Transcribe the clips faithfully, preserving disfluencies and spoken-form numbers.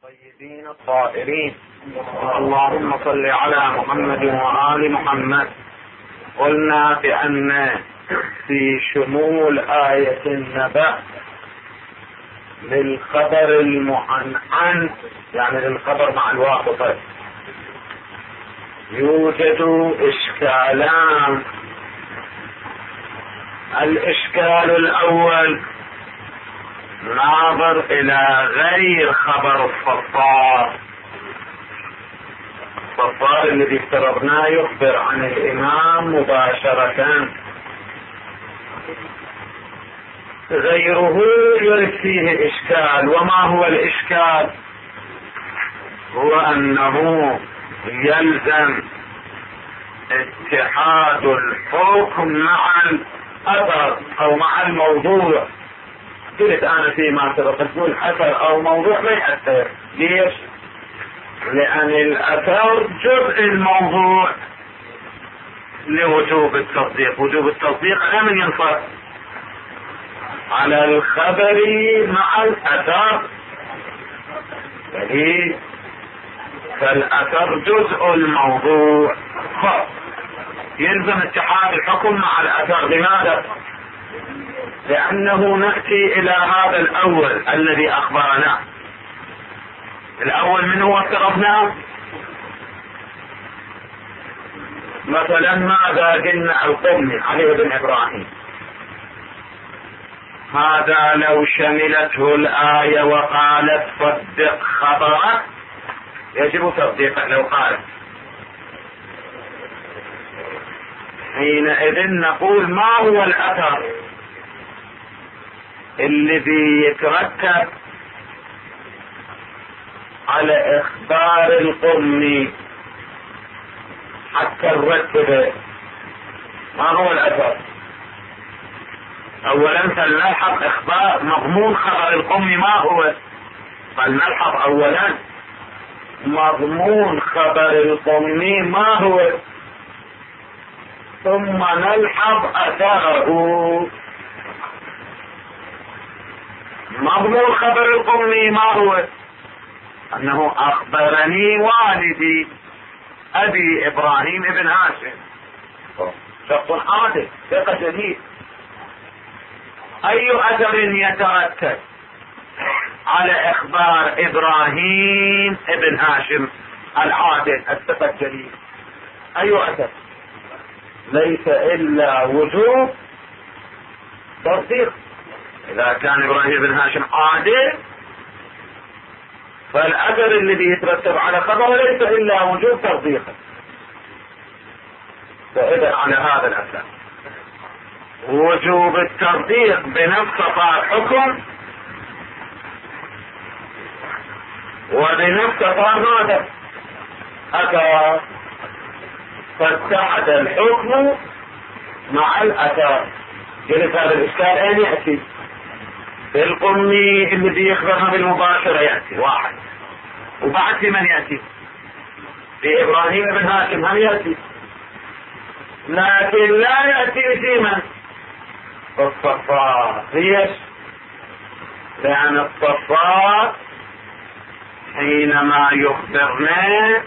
الطيبين الطاهرين. اللهم صل على محمد وآل محمد. قلنا بأن في شمول آية النبأ للخبر المعنعن، يعني للخبر مع الواسطة، يوجد إشكالان. الإشكال الأول ناظر إلى غير خبر الصفار. الصفار الذي افترضناه يخبر عن الإمام مباشرة، غيره يرد فيه إشكال. وما هو الإشكال؟ هو أنه يلزم اتحاد الحكم مع الأثر أو مع الموضوع. قلت أنا فيما سبق تقول أثر أو موضوع ما يأثر. ليش؟ لأن الأثر جزء الموضوع لوجوب التصديق. وجوب التصديق لمن ينصر على الخبر مع الأثر، يعني فالأثر جزء الموضوع، يلزم اتحاد الحكم مع الأثر. لماذا؟ لأنه نأتي إلى هذا الأول الذي أخبرنا. الأول من هو افترضناه؟ مثلا ماذا قلنا؟ القرني علي بن إبراهيم. هذا لو شملته الآية وقالت صدق خبرك يجب تصديقه. لو قالت حينئذ نقول ما هو الأثر الذي يترتب على إخبار القرني حتى نرتبه؟ ما هو الأثر؟ أولا فلنلحظ إخبار مضمون خبر القرني ما هو. فلنلحظ أولا مضمون خبر القرني ما هو، ثم نلحظ أثره. مضمون خبر القرني ما هو؟ أنه أخبرني والدي أبي إبراهيم ابن هاشم، شخص عادل ثقة جديد. أي أثر يترتب على إخبار إبراهيم ابن هاشم العادل الثقة الجديد؟ أي أثر؟ ليس إلا وجوب تصديق. إذا كان إبراهيم بن هاشم عادل فالأثر الذي يترتب على خبره ليس إلا وجوب تصديقه. فإذا على هذا الأساس وجوب التصديق بنفس صار حكم، وبنفس صار ماذا؟ أثر. فاتحد الحكم مع الأثر. قلت هذا الإشكال أين يأتي؟ في القرني الذي يخبرنا بالمباشرة يأتي واحد، وبعد في من يأتي؟ في إبراهيم بن هاشم هم يأتي، لكن لا يأتي في من؟ الصفار. ليش؟ لأن الصفار حينما يخبرنا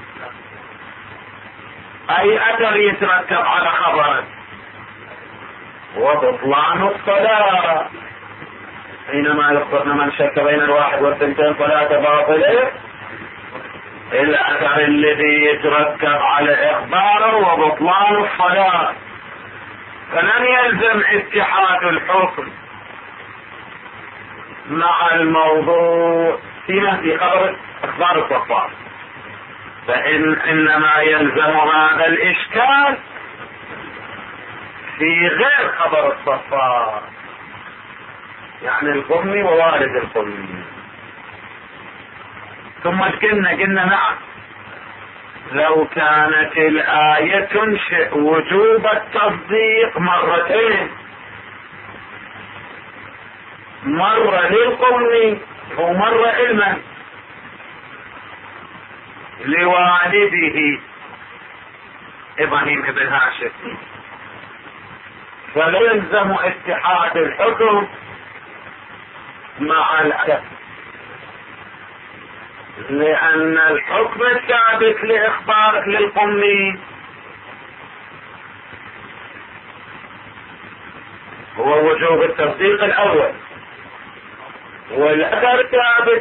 أي أثر يترتب على خبره؟ وبطلان الصلاة. حينما يخبرنا من شك بين الواحد والثنتين صلاة باطلة، الأثر الذي يترتب على إخباره وبطلان الصلاة. فلن يلزم اتحاد الحكم مع الموضوع فيما في خبر إخبار الصفار، فإن إنما يلزم هذا الإشكال في غير خبر الصفار، يعني القرني ووالد القرني. ثم قلنا قلنا نعم لو كانت الآية تنشئ وجوب التصديق مرتين، مرة للقرني ومرة علما لوالده إبراهيم بن هاشم، فيلزم اتحاد الحكم مع الأثر. لأن الحكم الثابت لإخبار للقمي هو وجوب التصديق الأول، والأثر ثابت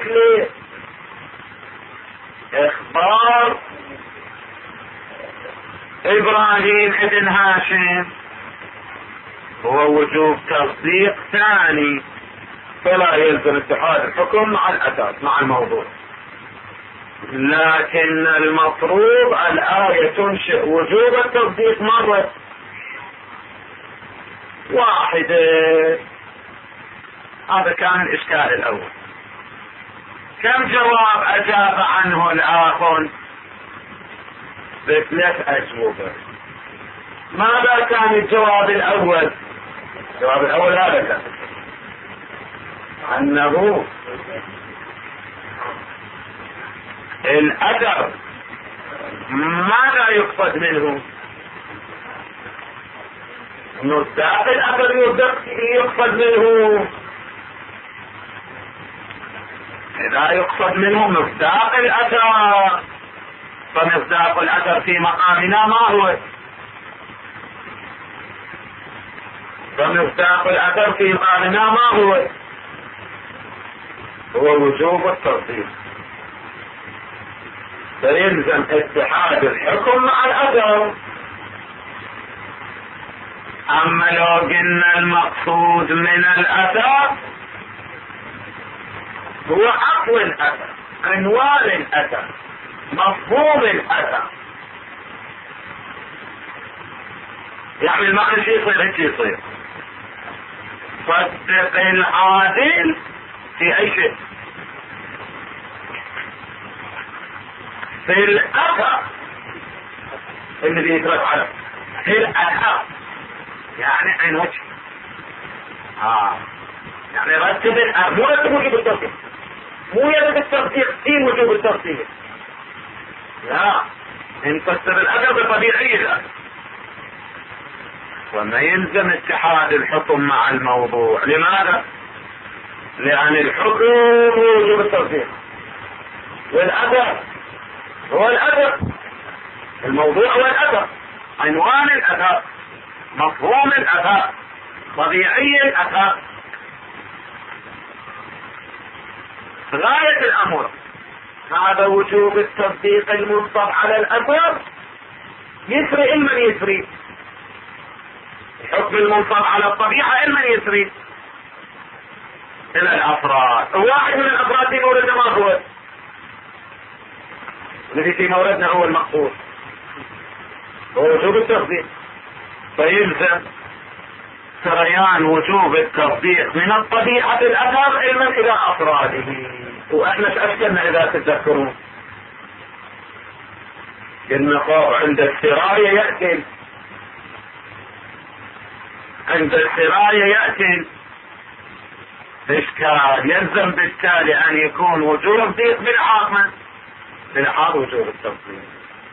لإخبار إبراهيم ابن هاشم هو وجوب تصديق ثاني، فلا يلزم اتحاد الحكم مع الأثر مع الموضوع. لكن المفروض الآية تنشئ وجوب التصديق مرة واحدة. هذا كان الإشكال الأول. كم جواب أجاب عنه الآخر؟ بثلاث أجوبة. ماذا كان الجواب الأول؟ الجواب الأول هذا كان أنه الأثر ماذا يقصد منه؟ مصداق الأثر يقصد منه. إذا يقصد منه مصداق الأثر فمصداق الأثر في مقامنا ما هو؟ فمصداق الأثر في مقامنا ما هو؟ هو وجوب التصديق. فيلزم اتحاد الحكم مع الأثر. أما لو قلنا المقصود من الأثر هو عقل الأثر، عنوان الأثر، مفهوم الأثر، يعني المعنى شيء يصير هيك يصير صدق العادل في أي شيء. في الأثر الذي يترك على في الأثر يعني عين وجه. آه يعني رتب الأثر، مو رتب وجوب التصديق، مو يرد التصديق في وجوب التصديق، لا، نفسر الأثر بطبيعي الأثر. وما يلزم اتحاد الحكم مع الموضوع. لماذا؟ لأن الحكم هو وجوب التصديق، والأثر هو الأثر، الموضوع هو الأثر، عنوان الأثر، مفهوم الأثر، طبيعي الأثر، غاية الأمر. هذا وجوب التصديق المنصب على الأثر يسري إلمن يسري، الحكم المنصب على الطبيعة إلمن يسري إلى الأفراد. واحد من الأفراد في موردنا ما هو؟ الذي في موردنا هو المقصود، هو وجوب التصديق. فيلزم سريان وجوب التصديق من الطبيعة الأثر علما إلى أفراده. وإحنا تأكدنا إذا تتذكرون قلنا عند السراية يأتي عند السراية يأتي إشكال، يلزم بالتالي أن يكون وجوب التصديق بالعاقمة بالعاق وجوب التصديق.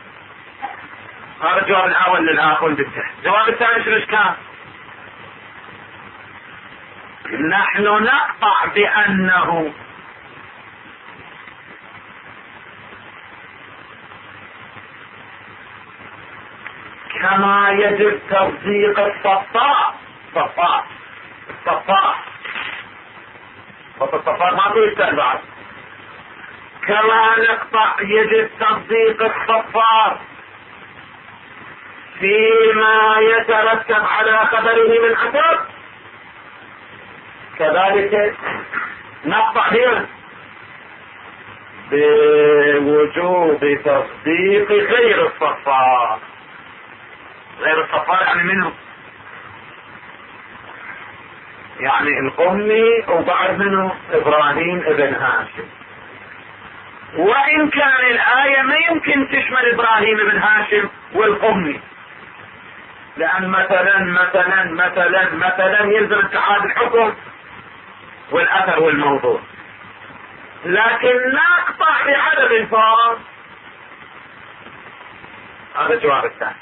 هذا الجواب الأول للآخر بالتحت. الجواب الثاني شو الإشكال؟ نحن نقطع بأنه كما يجب تصديق الصفاء صفاء الصفاء والصفاء ما في يستهل بعد، كما نقطع يجب تصديق الصفار فيما يترتب على خبره من أثر، كذلك نقطع بها بوجوب تصديق غير الصفار. غير الصفار يعني منه؟ يعني القمي وبعد منه إبراهيم ابن هاشم. وإن كان الآية ما يمكن تشمل إبراهيم ابن هاشم والقمي، لأن مثلا مثلا مثلا مثلا يلزم اتحاد الحكم والأثر والموضوع، لكن نقطع بعدم الفاظ. هذا الجواب الثاني.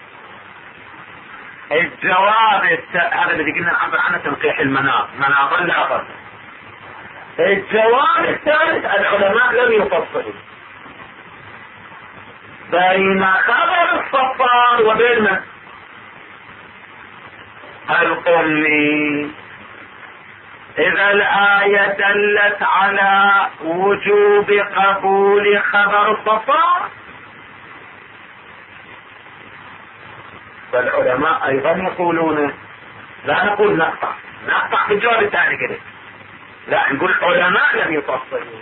الجواب الثاني هذا الذي قلنا نعبر عنه تنقيح المناط، مناط لا فرق. الجواب الثالث العلماء لم يفصلوا، بين خبر الصفار وبين القمي. إذا الآية دلت على وجوب قبول خبر الصفار، فالعلماء أيضا يقولون لا نقول نقطع نقطع في الجواب الثاني كده، لا نقول علماء لم يفصلوا،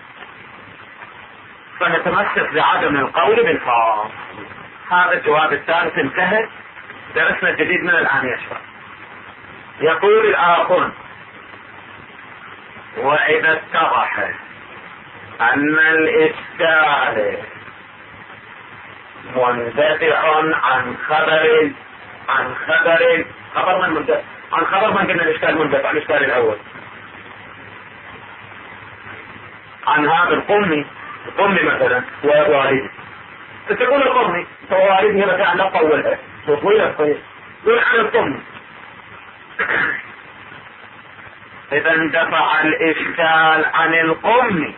فنتمسك بعدم القول بالخاص. هذا الجواب الثالث انتهى، درسنا الجديد من الآن يشرح. يقول الآخر: وإذا اتضح أن الإشكال مندفع عن خبر عن خبر خبر من مندفع عن خبر من قلنا الإشكال مندفع عن الإشكال الأول عن هذا القمي. القمي مثلا ووالد، تقول القمي ووالد هنا كان لا طولها وطويلة طويلة يقول عن القمي. إذا اندفع الإشكال عن القمي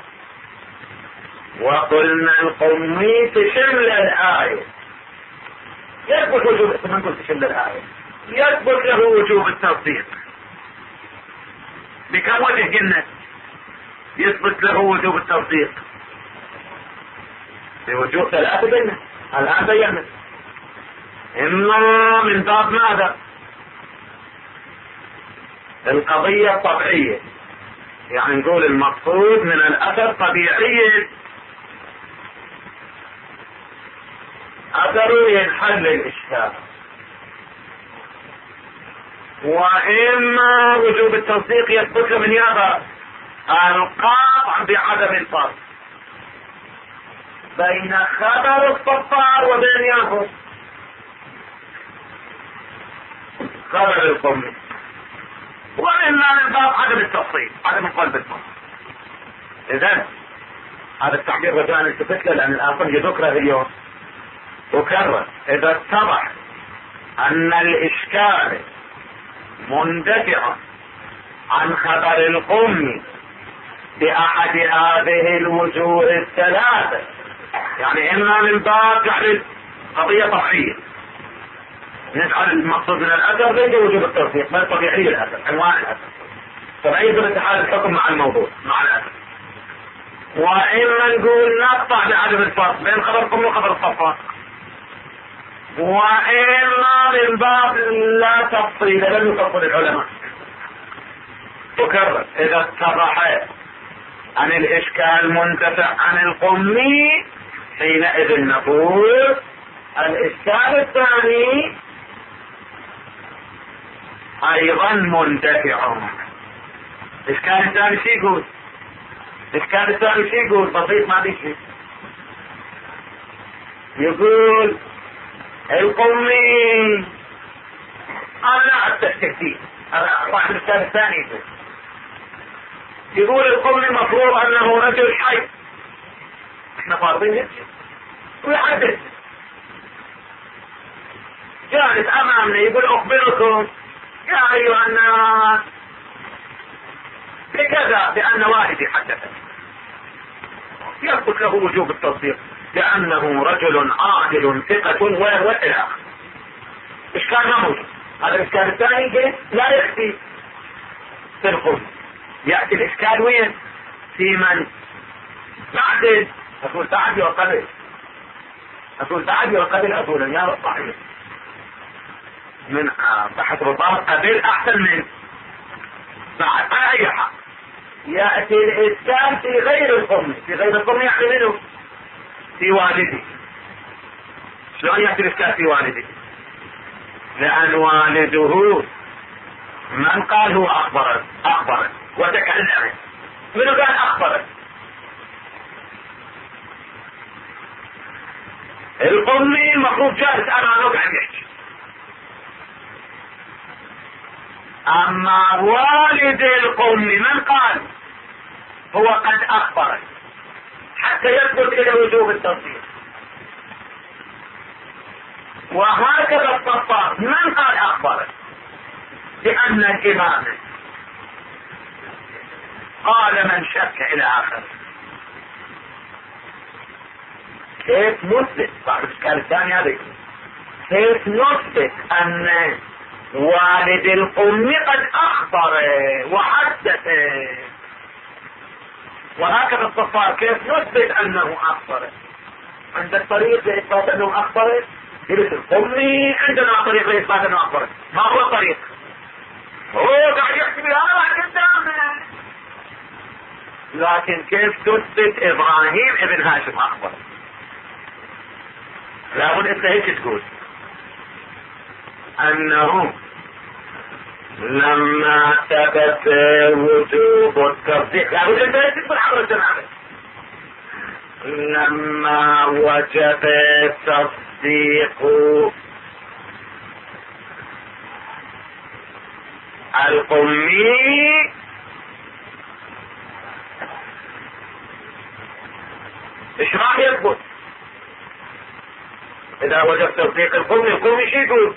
وقلنا القمي تشمل الآية، يثبت وجوب من قلت تشمل الآية يثبت له وجوب التصديق. بكم وجه قلنا يثبت له وجوب التصديق؟ بوجوب ثلاثة قلنا الآن بينا. إما من باب ماذا؟ القضية الطبيعية، يعني نقول المقصود من الأثر طبيعي، أثره ينحل الإشكال. وإما وجوب التصديق يثبت من يابا القاطع بعدم الفرق بين خبر الصفار وبين يابا خبر القمي، وإما من باب عدم التفصيل عدم القلب الفرق. إذن هذا التعبير رجاء التفت له لأن الآخر يذكره اليوم وكرر. إذا اتضح أن الإشكال مندفع عن خبر القمي بأحد هذه الوجوه الثلاثة، يعني إما من باب جعل قضية طبيعية نجعل المقصود من الأثر ليس وجوب التصديق بل طبيعي الأثر عنوان الأثر، فبأيضا اتحاد الحكم مع الموضوع مع الأثر. وإما نقول نقطع بعدم الفرق بين خبر القمي وخبر الصفار، وإما من باب لا تفصيل لم يفصل العلماء. تكرر: إذا اتضح عن الإشكال منتفع عن القمي حينئذ نقول الإشكال الثاني أيضا منتفع. الإشكال الثاني شو يقول؟ الإشكال الثاني شو يقول؟ بسيط ما بيشي يقول القمي انا لا افتح تكتيك صاحب الكتاب الثاني يقول القمي مفروض انه رجل حي، احنا فاضيين ويحدث جالس امامنا يقول اخبركم يا ايها الناس بكذا بان والدي حدث، يثبت له وجوب التصديق لأنه رجل عادل ثقة والى آخره. إشكال ما موجود. هذا الإشكال الثاني لا يكفي في القول، يأتي الإشكال وين؟ في من بعد أقول بعد وقبل أقول بعد وقبل أقول يا صحيح من بحث رباط قبل أحسن من بعد على أي حال. يأتي الإشكال في غير القوم، في غير القوم يعني منه في والدي. شلون يأتي الإشكال في والدي؟ لأن والده من قال هو أخبرت أخبرت وتكلمت، منو قال أخبرت؟ القمي المفروض جالس أمامه قاعد يحكي، أما والد القمي من قال هو قد أخبرت حتى يثبت إلى وجوب التصديق. وهكذا الصفار من قال أخبرت؟ لأن الإمام قال من شك إلى آخر. كيف نثبت بعد الاشكال الثاني هذا؟ كيف نثبت ان والد الام قد اخبر وحدث وهكذا الصفار؟ كيف نثبت انه اخبر؟ عندك طريق لاثبات انه اخبر؟ جلس الامي عندنا طريق لاثبات انه اخبر. ما هو الطريق؟ هو قاعد يحكي بهذا قدامنا. لكن كيف تثبت ابراهيم ابن هاشم اخبر؟ لابد انت هيك تقول انه لما ثبت وجوب التصديق، لابد انت هيك تقول عبر الجماعة، لما وجب تصديق القمي ايش راح يثبت؟ اذا وجب تصديق القمي، القمي ايش يقول؟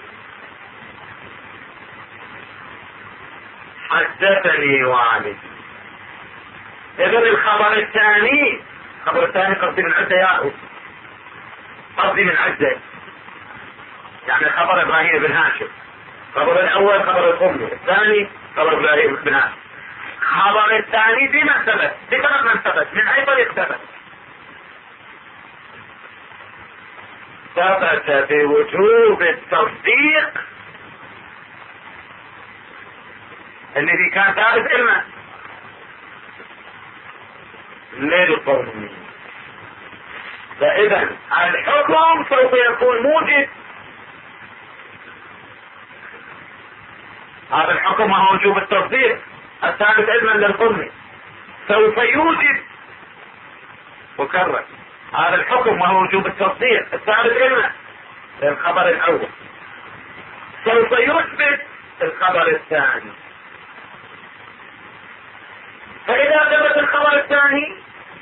حدثني والدي. اذا الخبر الثاني، الخبر الثاني قصدي من عدة ياهو، قصدي من عدة، يعني خبر ابراهيم بن هاشم. الخبر الاول خبر القمي، الثاني خبر ابراهيم بن هاشم. خبر الثاني بمن ثبت؟ بسبب من ثبت؟ من اي طريق ثبت؟ ثبت بوجوب التصديق الذي كان ثابت علما للقوم. فاذا الحكم سوف يكون موجب، هذا الحكم هو وجوب التصديق الثابت علما للقوم، سوف يوجب، وكرر هذا الحكم وهو وجوب التصديق الثابت علما للخبر الاول، سوف يثبت الخبر الثاني. فاذا ثبت الخبر الثاني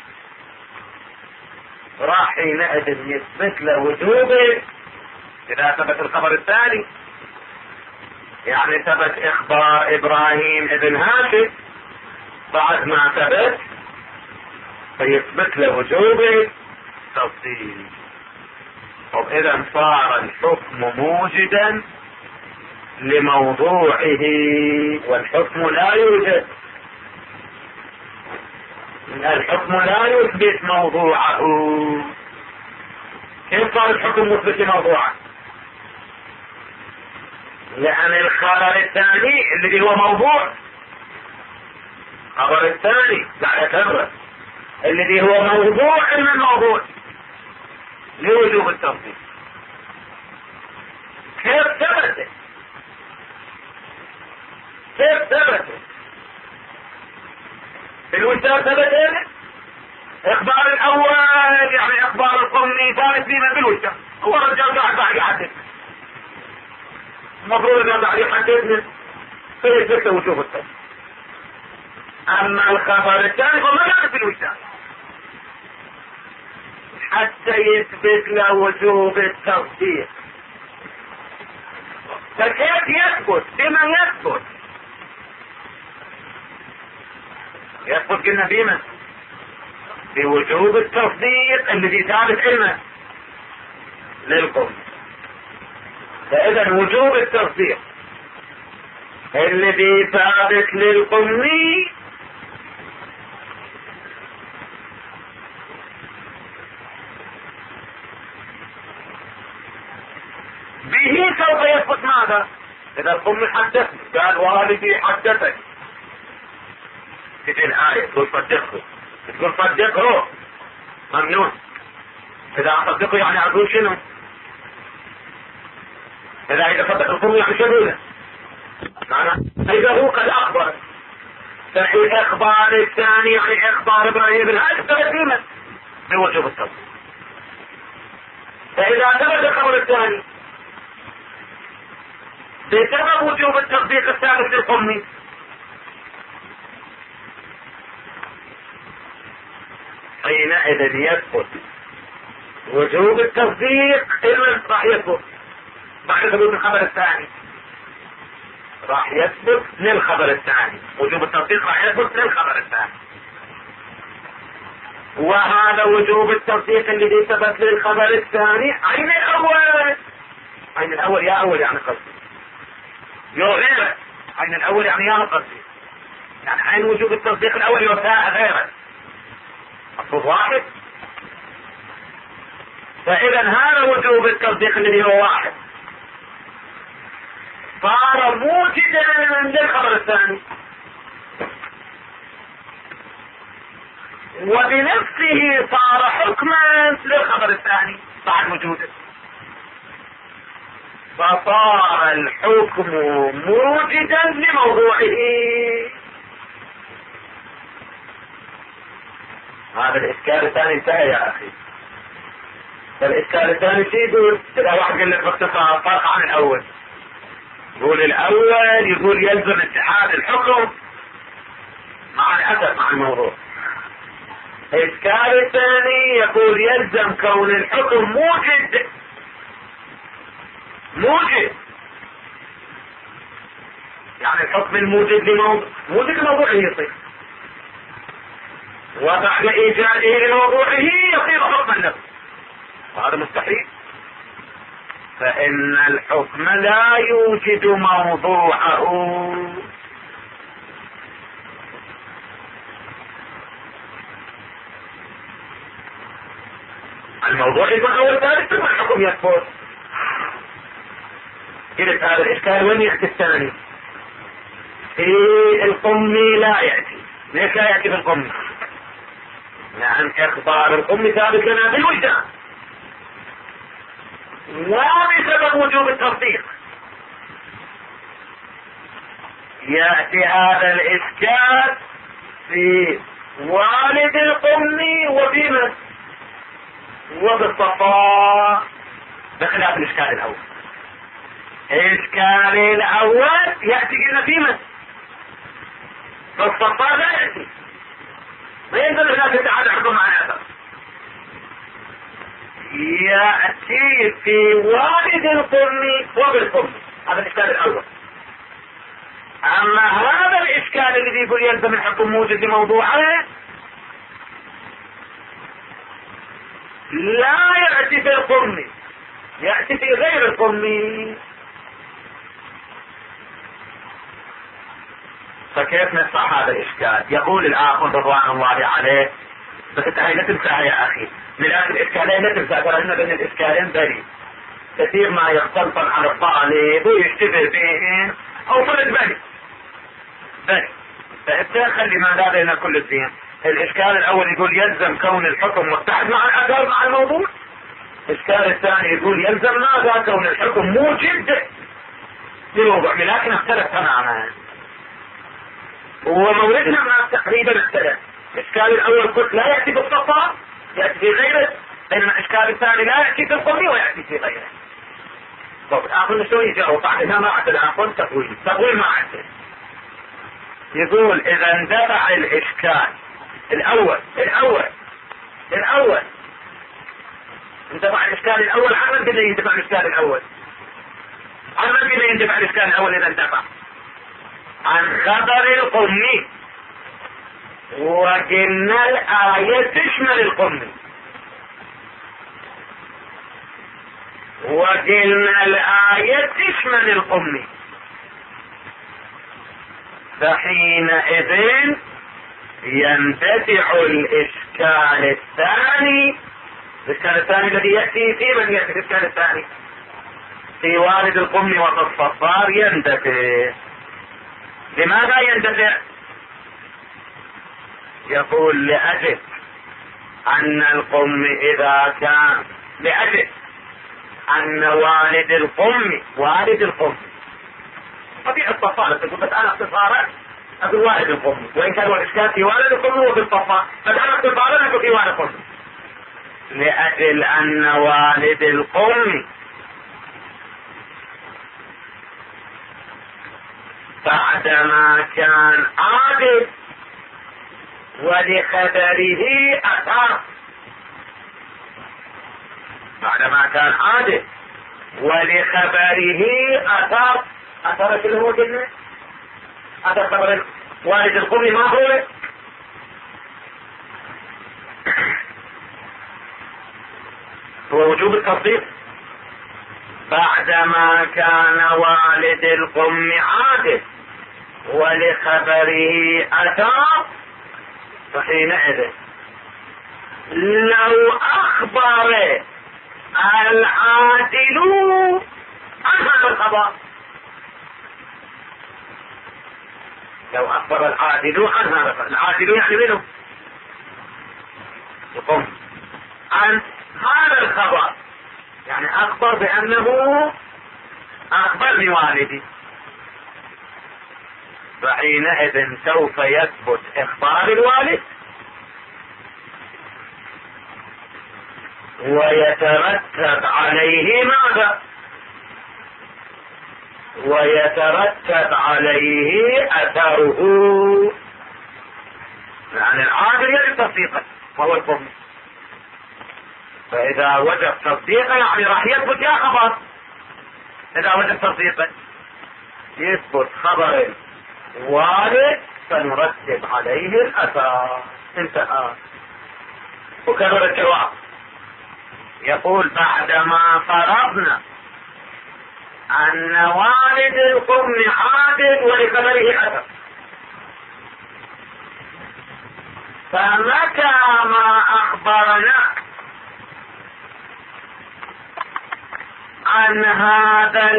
راح حينئذ يثبت له وجوبه. اذا ثبت الخبر الثاني يعني ثبت اخبار ابراهيم ابن هاشم، بعد ما ثبت فيثبت له وجوبه تصديق. وإذا صار الحكم موجدا لموضوعه، والحكم لا يوجد، الحكم لا يثبت موضوعه. كيف صار الحكم مثبت لموضوعه؟ لأن الخبر الثاني الذي هو موضوع، الخبر الثاني لا يتبرر الذي هو موضوع من الموضوع لوجوب التصديق. كيف ثبت؟ كيف ثبت؟ الوجدان ثبت هنا. اخبار الاول يعني اخبار القرني ثابت فيما بالوجدان، هو الرجال قاعد قاعد يحدث، المفروض انه قاعد يحدثنا فيثبت وجوب التصديق. اما الخبر الثاني فما ثابت بالوجدان حتى يثبت له وجوب التصديق. فكيف يثبت؟ بمن يثبت؟ يثبت قلنا بمن؟ بوجوب التصديق الذي ثابت علما للقوم. فاذا وجوب التصديق الذي ثابت للقومي به سوف يثبت ماذا؟ اذا القوم حدثني قال والدي حدثني، تجي الآية تقول صدقه، تقول صدقه ممنون. اذا اصدقه يعني اقول شنو؟ اذا اذا صدق القوم يعني شنو؟ معنى اذا هو قد اخبر، ففي اخبار الثاني يعني اخبار ابراهيم بن هاشم تقديما بوجوب التصديق. فاذا ثبت الخبر الثاني بسبب وجوب التصديق الثابت للقومي حينئذ يثبت وجوب التصديق إلا راح يثبت بعد ثبوت الخبر الثاني، راح يثبت للخبر الثاني، وجوب التصديق راح يثبت للخبر الثاني. وهذا وجوب التصديق الذي ثبت للخبر الثاني عين الاول. عين الاول يا اول يعني قصدي، يو غيره. عين الاول يعني يا قصدي، يعني عين وجوب التصديق الاول يو ثاء غيره، مفروض واحد. فاذا هذا وجوب التصديق الذي هو واحد صار موجدا للخبر الثاني، وبنفسه صار حكما للخبر الثاني بعد وجوده، فصار الحكم موجدا لموضوعه. هذا الاشكال الثاني انتهى يا اخي. الاشكال الثاني شيء يقول كذا، واحد قال لك باختصار فرق عن الاول. يقول الاول يقول يلزم اتحاد الحكم مع الاثر مع الموضوع. الاشكال الثاني يقول يلزم كون الحكم موجد موجد يعني الحكم الموجد لموضوع موجد لموضوعه يصير، وبعد ايجاده لموضوعه يصير حكما له، وهذا مستحيل. فإن الحكم لا يوجد موضوعه. الموضوع يكون أول ثالث ثم الحكم يثبت. قلت هذا الإشكال وين يأتي الثاني؟ في القمي لا يأتي. ليش لا يأتي في القمي؟ لأن إخبار القمي ثابت لنا بالوجدان لا بسبب وجوب التصديق. يأتي هذا الإشكال في والد القمي وبمن وبالصفاء، بخلاف الإشكال الأول. الإشكال الأول يأتي قلنا في من بالصفاء لا يأتي، ما ينزل هناك اتحاد حكم مع الأثر. يأتي في والد القمي وبالقمي، هذا الإشكال الأول. أما هذا الإشكال الذي يقول يلزم الحكم موجد لموضوعه لا يأتي في القمي، يأتي في غير القمي. فكيف نصح هذا الإشكال؟ يقول الآخر رضوان الله عليه، بس انت هاي لا تنساها يا أخي، من الآخر الإشكالين لا تنسى، ترى هنا بين الإشكالين بريء كثير ما يختلطن على الطالب ويشتبه فيهم أو فرد بريء بريء. فإنت خلي ما لا بين كل الدين. الإشكال الأول يقول يلزم كون الحكم متحد مع الأثر مع الموضوع. الإشكال الثاني يقول يلزم ماذا؟ كون الحكم موجد لموضوع، لكن اختلف تماما وموردنا ما تقريبا اختلف. الإشكال الأول قلت لا يأتي بالصفاء، يأتي في غيره، بينما الإشكال الثاني لا يأتي في القمي ويأتي في غيره. طب الآخر شو يجاوب؟ بعد ما عدل الآخر تقويل تقويل ما عدل. يقول إذا اندفع الإشكال الأول الأول الأول اندفع الإشكال الأول، عن من بدأ يندفع الإشكال الأول؟ عن من بدأ يندفع الإشكال الأول إذا اندفع؟ عن خبر القمي، وقلنا الآية تشمل القمي، وقلنا الآية تشمل القمي. فحينئذ يندفع الإشكال الثاني. الإشكال الثاني الذي يأتي في من يأتي الإشكال الثاني في والد القمي وفي الصفار يندفع. لماذا يندفع؟ يقول لأجل أن القم إذا كان لأجل أن والد القم والد القم طبيعة الصفار. تقول بس أنا اختصارا أقول والد القم، وإن كان الإشكال في والد القم وفي الصفار، بس أنا اختصارا أقول في والد القم. لأجل أن والد القم بعدما كان عادل ولخبره أثر، بعدما كان عادل ولخبره أثر. أثر شنو هو كلمة؟ أثر خبر والد القم ما هو؟ هو وجوب التصديق. بعدما كان والد القم عادل ولخبره أثر، فحينئذ لو أخبر العادل عن هذا الخبر، لو أخبر العادل عن هذا الخبر، العادل يعني منه يقوم عن هذا الخبر، يعني أخبر بأنه أخبرني والدي، فحينئذ سوف يثبت إخبار الوالد ويترتب عليه ماذا؟ ويترتب عليه أثره، يعني العادل يجب تصديقه وهو القم، فإذا وجب تصديقه يعني راح يثبت يا خبر، إذا وجب تصديقه يثبت خبر الوالد فنرتب عليه الأثر، انتهى. وكرر الجواب يقول بعدما فرضنا أن والد القم عادل ولخبره أثر، فمتى ما أخبرنا عن هذا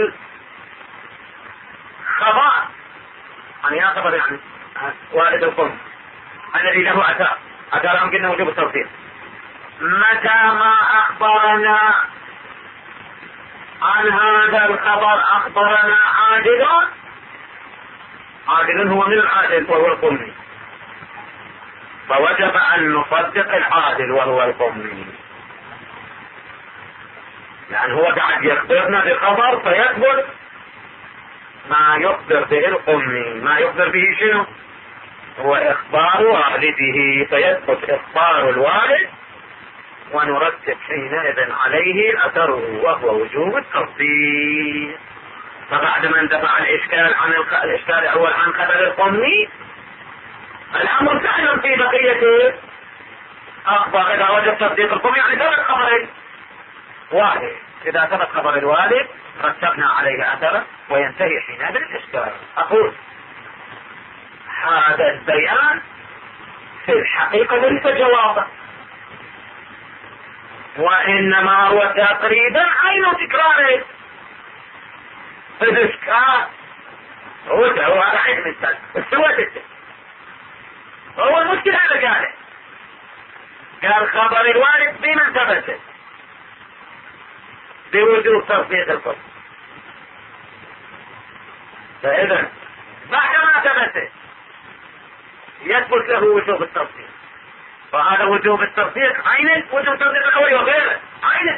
الخبر، عن يا خبر يعني والد القم الذي له أثر، أثر يمكن وجوب التصديق، متى ما أخبرنا عن هذا الخبر أخبرنا عادل، عادل هو من العادل وهو القمي، فوجب أن نصدق العادل وهو القمي، لأن هو قاعد يخبرنا بخبر فيثبت ما يخبر به القمي، ما يخبر به شنو؟ هو إخبار والده، فيثبت إخبار الوالد ونرتب حينئذ عليه الأثر وهو وجوب التصديق. فبعد ما اندفع الإشكال عن الخ... الإشكال الأول عن خبر القمي، الأمر سهل في بقية أخبار. إذا وجب تصديق القمي يعني ثبت خبرين، واحد إذا ثبت خبر الوالد رتبنا عليه أثره وينتهي حينئذ الإشكال. أقول هذا البيان في الحقيقة ليس جوابا، وإنما هو تقريبا عين تكراره. الإشكال هو هو هذا عين الإنسان استوى هو المشكلة هذا قاله، قال خبر الوالد بمن ثبت بوجوب تصديق القسم، فإذا بعدما ثبت يثبت له وجوب التصديق، فهذا وجوب التصديق عين وجوب التصديق الأول وغيره عين،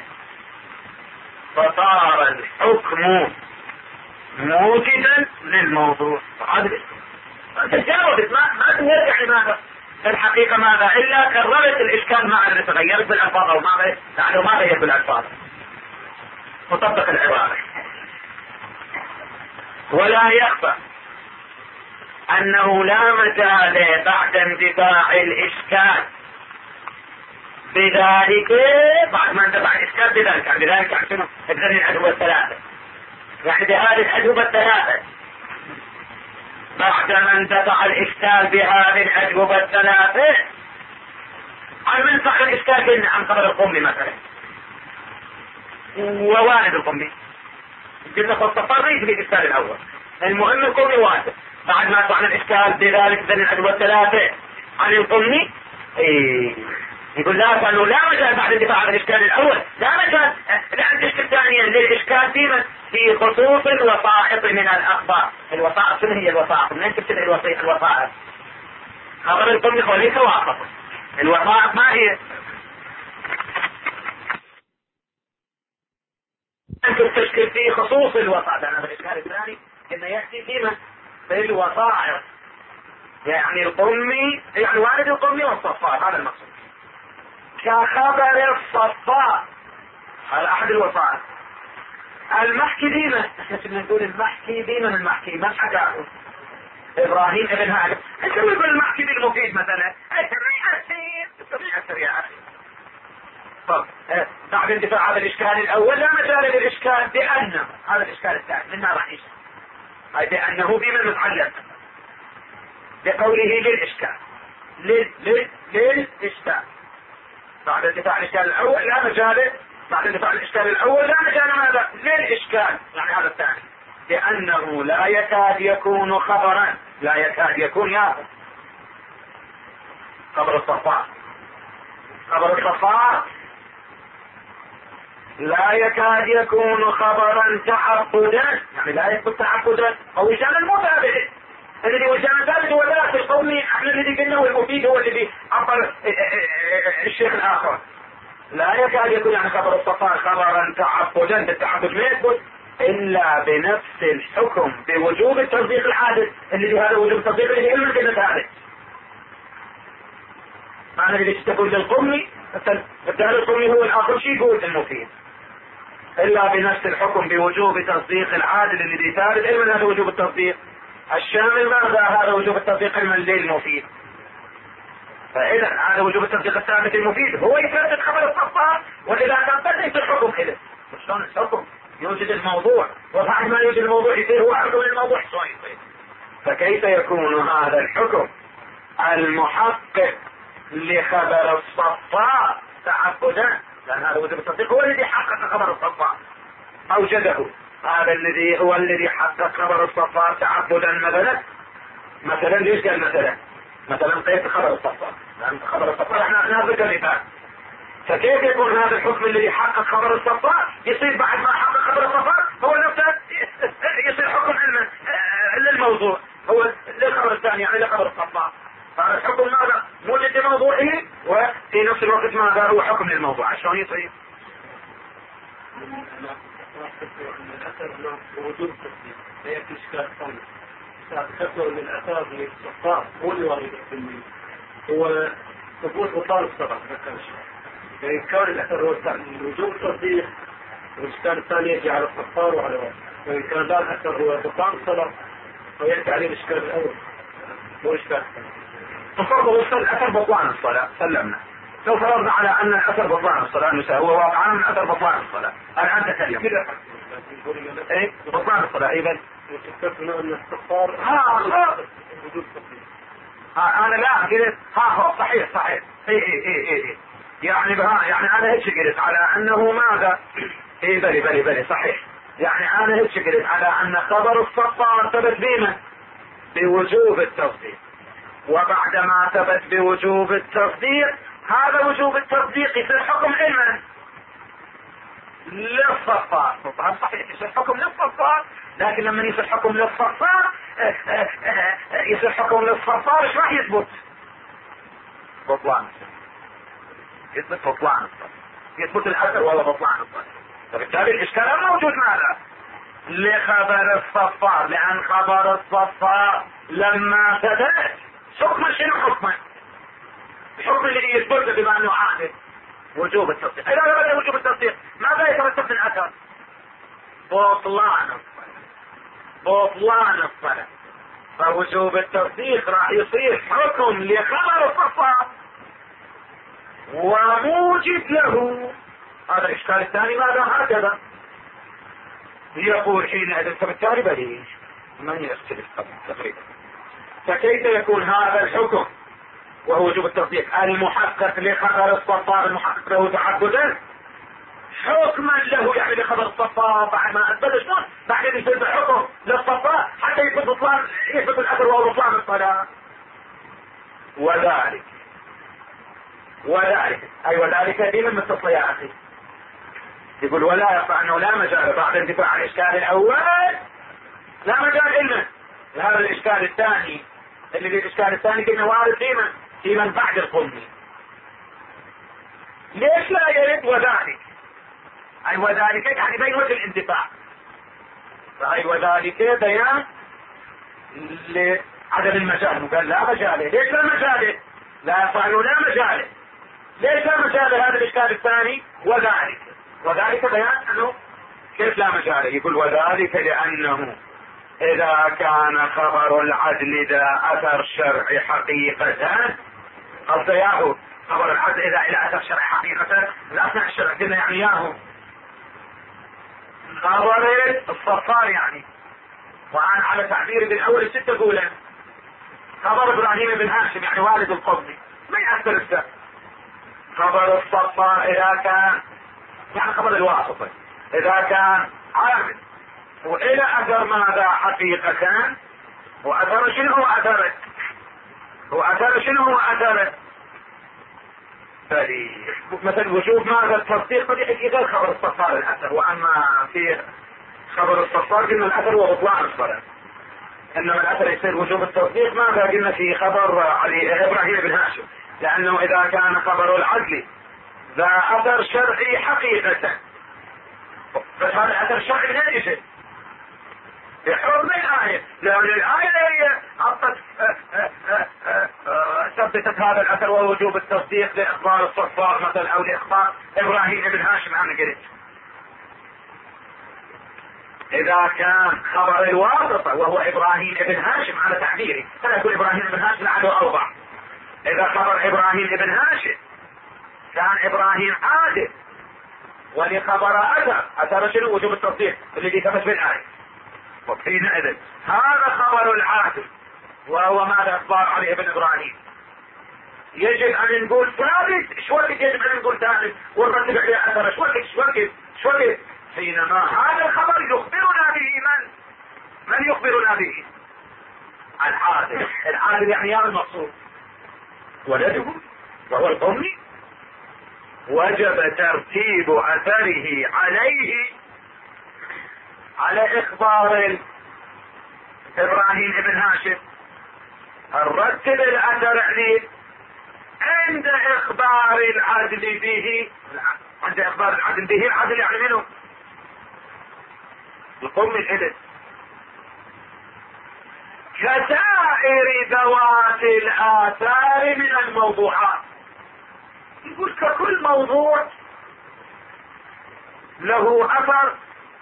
فصار الحكم موجدا للموضوع. هذا تجاوبت ما ما ترجع لماذا في الحقيقة ماذا إلا كررت الإشكال ما أدري تغيرت بالألفاظ أو ما غير، يعني ما غير بالألفاظ مطبق العبارة. ولا يخفى أنه لا مجال بعد اندفاع الإشكال بذلك، بعد ما اندفع الإشكال بذلك يعني بذلك يعني شنو؟ بذلك الأجوبة الثلاثة، يعني بهذه الأجوبة الثلاثة بعد ما اندفع الإشكال بهذه الأجوبة الثلاثة عن من صح الإشكال عن خبر القمي مثلا ووالد القمي، قلنا فالتفريج بالإشكال الأول، المهم القمي والد، بعد ما طعنا الإشكال بذلك ذن الأجوبة الثلاثة عن القمي إيه. يقول لا أنه لا مجال بعد اندفاع عن الإشكال الأول، لا مجال لأن الإشكال ثانيا للإشكال في في خصوص الوسائط من الأخبار. الوسائط شنو هي الوسائط؟ منين تبتدئ الوسائط؟ الوسائط خبر القمي وليس واقف. الوسائط ما هي؟ أنت تشكل في خصوص الوسائط، أنا بالإشكال الثاني إنه يأتي فيما في الوسائط، يعني القمي يعني والد القمي والصفار، هذا المقصود. كخبر الصفار هذا أحد الوسائط. المحكي ديما احنا كنا نقول المحكي ديما المحكي ما حكاه إبراهيم ابن هاشم، ايش يقول المحكي بالمفيد مثلا؟ ايش الرياء السير الرياء السير يا أخي. طب بعد اندفاع هذا الاشكال الاول لا مجال للاشكال بانه هذا الاشكال الثاني من ما راح يشتغل اي بانه بما متعلق بقوله للاشكال لل لل للاشكال بعد اندفاع الاشكال الاول لا مجال بعد اندفاع الاشكال الاول لا مجال ماذا للاشكال يعني هذا الثاني لانه لا يكاد يكون خبرا لا يكاد يكون يا خبر الصفار خبر الصفار لا يكاد يكون خبرا تعبدا يعني لا يثبت تعبدا او وجانا المتابع الذي وجانا ثابت هو ذاك القومي احنا الذي قلنا والمفيد هو الذي عبر الشيخ الاخر لا يكاد يكون يعني خبر الصفار خبرا تعبدا التعبد ما يثبت الا بنفس الحكم بوجوب التصديق الحادث الذي هذا وجوب التصديق الذي علم الكلمه ثابت معنى الذي تقول للقمي الدهر القمي هو الاخر شيء يقول المفيد الا بنفس الحكم بوجوب تصديق العادل الذي ثابت علما هذا وجوب التصديق الشامل ماذا هذا وجوب التصديق علما للمفيد فاذا هذا وجوب التصديق الثابت المفيد هو يثبت خبر الصفار واذا ثبت الحكم كذا شلون الحكم يوجد الموضوع وبعد ما يوجد الموضوع يصير هو حكم الموضوع شلون يصير فكيف يكون هذا الحكم المحقق لخبر الصفار تعبدا لان هذا وجوب التصديق هو الذي حقق خبر الصفار اوجده هذا الذي هو الذي حقق خبر الصفار تعبدا مثلا مثلا ليش قال مثلا مثلا قيد خبر الصفار لان خبر الصفار احنا نذكر مثال فكيف يكون هذا الحكم الذي حقق خبر الصفار يصير بعد ما حقق خبر الصفار هو نفسه يصير حكم علما للموضوع هو للخبر الثاني يعني لخبر الصفار هذا الحكم ماذا موجد لموضوعه وفي نفس الوقت ماذا هو حكم للموضوع شلون يصير وجود التصديق لا يأتي إشكال ثاني تكثر من الأثار للصفار هو اللي وارد هو ثبوت بطلان الصلاة يعني كان الأثر هو وجود التصديق والإشكال الثاني يجي على الصفار وعلى الوارد وإن كان ذا الأثر هو بطلان الصلاة فيأتي عليه الإشكال الأول مو إشكال تصرف الأثر بطلان الصلاة سلمنا لو فرضنا على أن الأثر بطلان الصلاة نساء هو واقعا من أثر بطلان الصلاة الآن تكلم ايه بطلان الصلاة ايه بل وتكتبنا أن الصفار ها ها وجود التصديق ها أنا لا قلت ها هو صحيح صحيح ايه ايه ايه ايه, إيه. يعني بها يعني أنا هيك قلت على أنه ماذا ايه بلي بلي بلي صحيح يعني أنا هيك قلت على أن خبر الصفار ثبت بما بوجوب التصديق وبعد ما ثبت بوجوب التصديق هذا وجوب التصديق يصير حكم علما للصفار طبعا صحيح يصير حكم للصفار لكن لما يصير حكم للصفار يصير حكم للصفار ايش راح يثبت بطلان يثبت بطلان يثبت الاثر ولا بطلان فبالتالي الاشكال موجود ماذا لخبر الصفار لان خبر الصفار لما ثبت حكم شنو حكمه الحكم الذي يثبت بما انه عادل وجوب التصديق اذا ثبت وجوب التصديق ماذا يترتب من اثر بطلان الصلاة بطلان الصلاة فوجوب التصديق راح يصير حكم لخبر الصفار وموجب له هذا الاشكال الثاني ماذا هكذا يقول حينئذ فبالتالي بديهي من يختلف تقريبا فكيف يكون هذا الحكم وهو وجوب التصديق المحقق لخبر الصفار المحقق له تعبدا حكما له يعني لخبر الصفار بعد ما اثبت شلون بعدين يصير حكم للصفار حتى يثبت بطلان يثبت الاثر وهو بطلان الصلاه وذلك وذلك اي وذلك ديما متصل يا اخي يقول ولا يقع انه لا مجال بعد انتفاع عن الاشكال الاول لا مجال الا هذا الاشكال الثاني اللي في الاشكال الثاني كنا وارد فيما فيما بعد القمي ليش لا يرد وذلك اي وذلك يعني بين وجه الانتفاع فاي وذلك بيان لعدم المجال قال لا مجاله ليش لا مجاله لا يفعلوا لا مجاله ليش لا مجال هذا الاشكال الثاني وذلك وذلك بيان انه كيف لا مجال يقول وذلك لانه اذا كان خبر العدل ذا اثر شرعي حقيقة قصده خبر العدل اذا الى اثر شرعي حقيقة لا اثناء الشرع قلنا يعني ياهو خبر الصفار يعني، وانا على تعبير بالاول الستة اقوله خبر ابراهيم بن هاشم يعني والد القضي ما يأثر السبب. خبر الصفار اذا كان يعني خبر الواسطة اذا كان عامل والى اثر ماذا حقيقة، واثر شنو هو اثره واثر شنو هو اثره مثل وجوب ماذا التصديق قد يحكي غير خبر الصفار الاثر، واما في خبر الصفار قلنا الاثر وبطلان الصلاة، انما الاثر يصير وجوب التصديق ماذا قلنا في خبر علي ابراهيم بن هاشم، لانه اذا كان خبر العدل ذا اثر شرعي حقيقة بس هذا الاثر الشرعي من اي شيء بحكم الآية، لأن الآية هي عطت ثبتت هذا الأثر ووجوب التصديق لإخبار الصفار مثلا أو لإخبار إبراهيم بن هاشم عن قريب. إذا كان خبر الواسطة وهو إبراهيم بن هاشم على تعبيري فلا يكون إبراهيم بن هاشم لعله أوضح. إذا خبر إبراهيم بن هاشم كان إبراهيم عادل ولخبر أثر أثر شنو وجوب التصديق الذي ثبت بالآية، وحينئذ هذا خبر العادل وهو ماذا اخبار علي بن ابراهيم يجب ان نقول ثابت. شو وقت يجب ان نقول ثابت ونرتب عليه اثر؟ شو وقت شو وقت شو وقت حينما هذا الخبر يخبرنا به من من يخبرنا به؟ العادل. العادل يعني يا المقصود ولده وهو القومي وجب ترتيب اثره عليه على اخبار ابراهيم بن هاشم. نرتب الاثر عليه عند اخبار العدل به، عند اخبار العدل به العدل يعني منه القوم العدل كسائر ذوات الاثار من الموضوعات. يقول ككل موضوع له اثر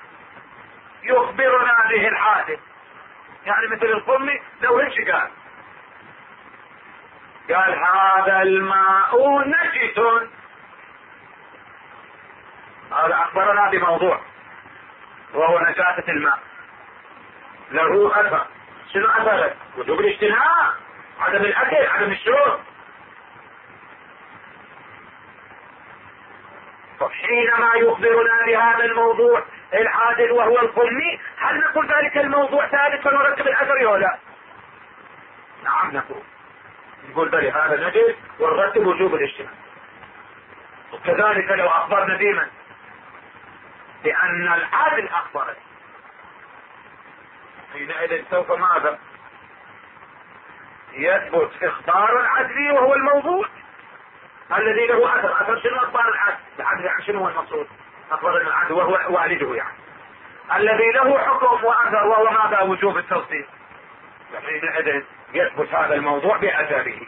يخبرنا به العادل، يعني مثل القمي لو هيك قال قال هذا الماء نجس، هذا اخبرنا بموضوع وهو نجاسة الماء له اثر. شنو اثره؟ وجوب الاجتناب، عدم الاكل، عدم الشرب. حينما يخبرنا بهذا الموضوع العادل وهو القمي هل نقول ذلك الموضوع ثابت فنرتب الاثر ولا لا؟ نعم نقول نقول بلي هذا نجس ونرتب وجوب الاجتناب. وكذلك لو اخبرنا بمن بان العادل اخبره حينئذ سوف ماذا يثبت اخبار العدل وهو الموضوع الذي له اثر. اثر شنو اخبار العدل؟ العدل يعني شنو هو المقصود؟ اخبار العدل وهو والده يعني الذي له حكم واثر وهو ماذا وجوب التصديق. حينئذ يثبت هذا الموضوع باثره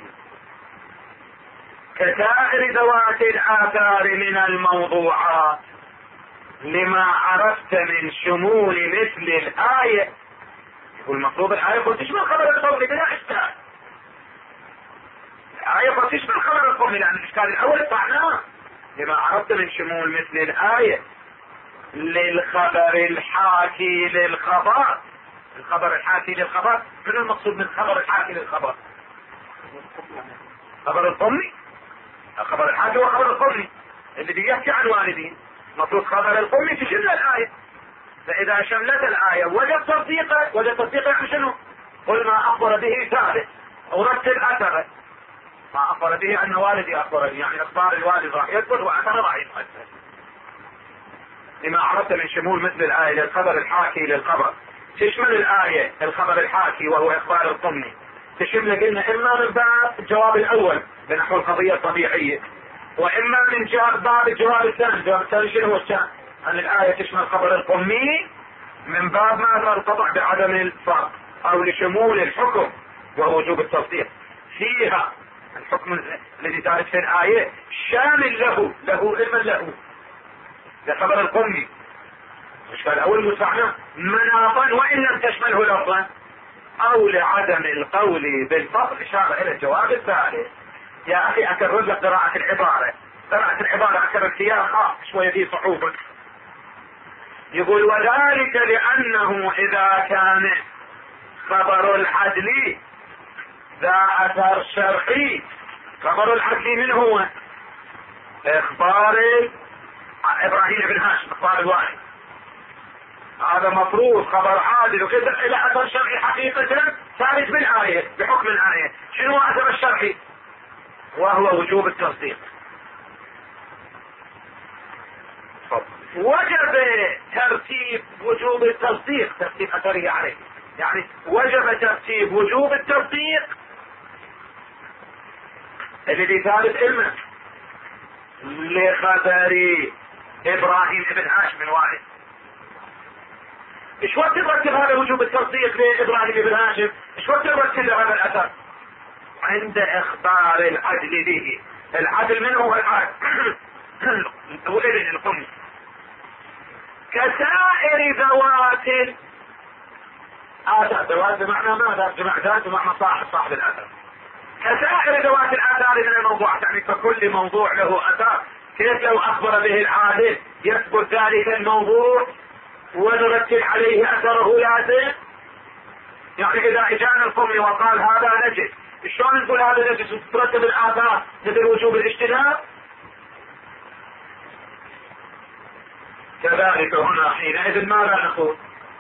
كسائر ذوات الاثار من الموضوعات لما عرفت من شمول مثل الايه. يقول المطلوب الايه قد تشمل خبر القول بلا اشكال، الآية قد تشمل خبر القول لأن الإشكال الأول طعناه لما عرفت من شمول مثل الآية للخبر الحاكي للخبر. الخبر الحاكي للخبر من المقصود من خبر الحاكي للخبر؟ خبر القمي. الخبر الحاكي هو خبر القمي اللي بيحكي عن والدين، مطلوب خبر القمي تشمل الآية. فإذا شملت الآية وجد تصديقه وجد تصديقه يعني شنو؟ قل ما أخبر به ثابت ورتب أثره. ما أخبر به أن والدي أخبرني يعني أخبار الوالد راح يثبت وأثر راح يثبت. لما عرفت من شمول مثل الآية للخبر الحاكي للخبر. تشمل الآية الخبر الحاكي وهو إخبار القمي تشمل قلنا إما من باب الجواب الأول بنحو القضية الطبيعية وإما من باب الجواب الثاني. الجواب الثاني شنو هو الثاني؟ أن الآية تشمل خبر القمي من باب ماذا القطع بعدم الفرق أو لشمول الحكم وهو وجوب التصديق فيها. الحكم الذي دارت في الآية شامل له له علما له لخبر القمي. الإشكال الأول مستعنى مناطا وإن لم تشمله لفظا أو لعدم القول بالفصل إشارة إلى الجواب الثالث يا اخي اكرر لك قراءة العبارة، قراءة العبارة اكرر فيها اه شوية في صعوبة. يقول وذلك لانه اذا كان خبر العدل ذا اثر شرعي. خبر العدل من هو؟ اخبار ابراهيم بن هاشم، اخبار الوالد، هذا مفروض خبر عادل وكذا الى اثر شرعي حقيقة ثابت بالاية بحكم الاية. شنو اثر الشرعي؟ وهو وجوب التصديق. وجب ترتيب وجوب التصديق، ترتيب اثره عليه، يعني وجب ترتيب وجوب التصديق الذي ثابت علمه لخبر ابراهيم بن هاشم الوالد. ايش وقت ترتب هذا وجوب التصديق لابراهيم بن هاشم؟ ايش وقت ترتب هذا الاثر؟ عند اخبار العدل به. العدل من هو العدل؟ هو ابن القم. كسائر ذوات الاثر، ذوات بمعنى ماذا؟ جمع ذات بمعنى صاحب صاحب الاثر. كسائر ذوات الاثار من الموضوعات، يعني فكل موضوع له اثار. كيف لو اخبر به العادل يثبت ذلك الموضوع ونرتب عليه اثره لازم؟ يعني اذا اجانا القمي وقال هذا نجس، شلون نقول هذا نجس وترتب الاثار مثل وجوب الاجتناب؟ كذلك هنا حينئذ ماذا نقول؟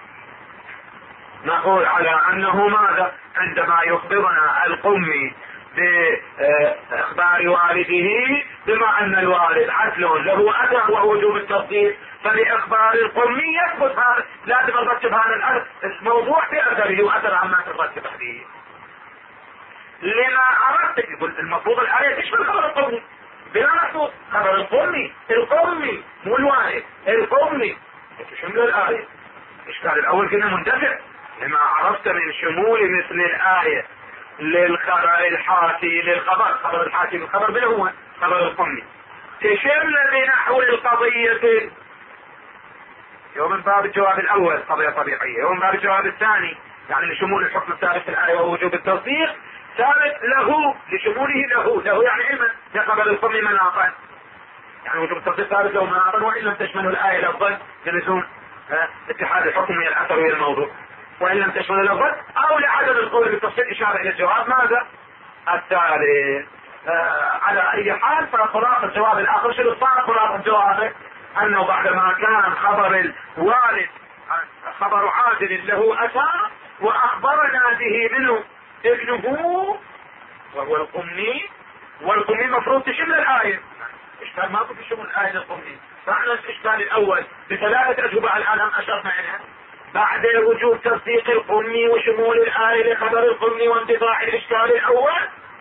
نقول على انه ماذا؟ عندما يخبرنا القمي باخبار والده بما ان الوالد عدل له اثر وهو وجوب التصديق، فباخبار القمي يثبت هذا، لازم نرتب هذا الموضوع باثره واثر عما ترتب به. لما اردت يقول المفروض الايه تشمل خبر القمي بلا مقصود. خبر القمي القمي مو الوالد، القمي تشمل الايه. الاشكال الاول كنا مندفع لما عرفت من شمول مثل الايه للخبر الحاتي للخبر، خبر الحاتي للخبر من هو؟ خبر القمي. تشمل بنحو القضية يوم من باب الجواب الاول قضية طبيعية، يوم من باب الجواب الثاني يعني لشمول الحكم الثابت في الآية وهو وجوب التصديق ثابت له لشموله له له يعني علما لخبر القمي مناطا، يعني وجوب التصديق ثابت له مناطا وإن لم تشمله الآية لفظا للزوم اتحاد الحكم من الأثر والى الموضوع، وإن لم تشمل اللفظ أو لعدم القول بالتصديق إشارة إلى الجواب ماذا؟ الثالث. آه على أي حال فخلاصة الجواب الآخر شنو صار خلاصة الجواب؟ أنه بعدما كان خبر الوالد خبر عادل له أثر وأخبرنا به منه ابنه وهو القمي، والقمي مفروض تشمل الآية. إشكال ما كنت تشمل الآية للقمي، فعلا الإشكال الأول بثلاثة أجوبة الآن هم أشرنا إليها بعد وجود تصديق القمي وشمول الآية لخبر القمي وانتفاع الإشكال الأول.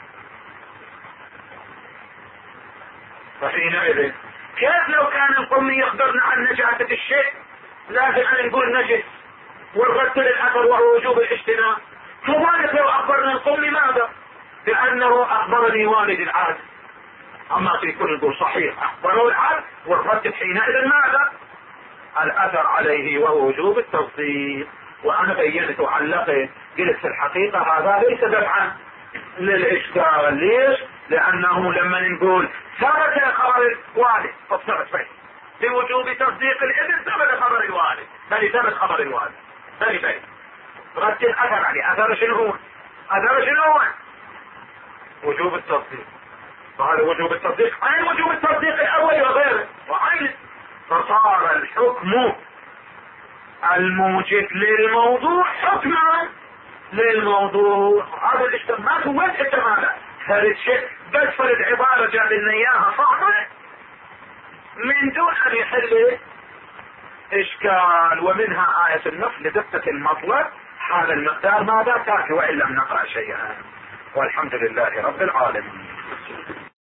فحينئذ كيف لو كان القمي يخبرنا عن نجاسة الشيء لازم أن نقول نجس ونرتب الأثر وهو وجوب الاجتناب؟ كذلك لو أخبرنا القمي ماذا؟ بأنه أخبرني والد العاد، أما في كل نقول صحيح أخبره العاد والرتب حينئذ ماذا؟ الأثر عليه وهو وجوب التصديق. وأنا بينت وعلقت قلت في الحقيقة هذا ليس دفعا للإشكال. ليش؟ لأنه لما نقول ثبت خبر الوالد فثبت فيه بوجوب تصديق الابن ثبت خبر الوالد بل ثبت خبر الوالد بل بل رتب أثر عليه. أثر شنو هو؟ أثر شنو هو؟ وجوب التصديق. فهذا وجوب التصديق عين وجوب التصديق الأول وغيره وعين، فصار الحكم الموجب للموضوع حكما للموضوع. هذا الاشتمال هو الاشتمال فرد شيء بس فرد عبارة جاب لنا اياها صعبة من دون ان يحل اشكال. ومنها آية النص لدقة المطلب هذا المقدار ماذا كافي وإن لم نقرأ شيئا. والحمد لله رب العالمين.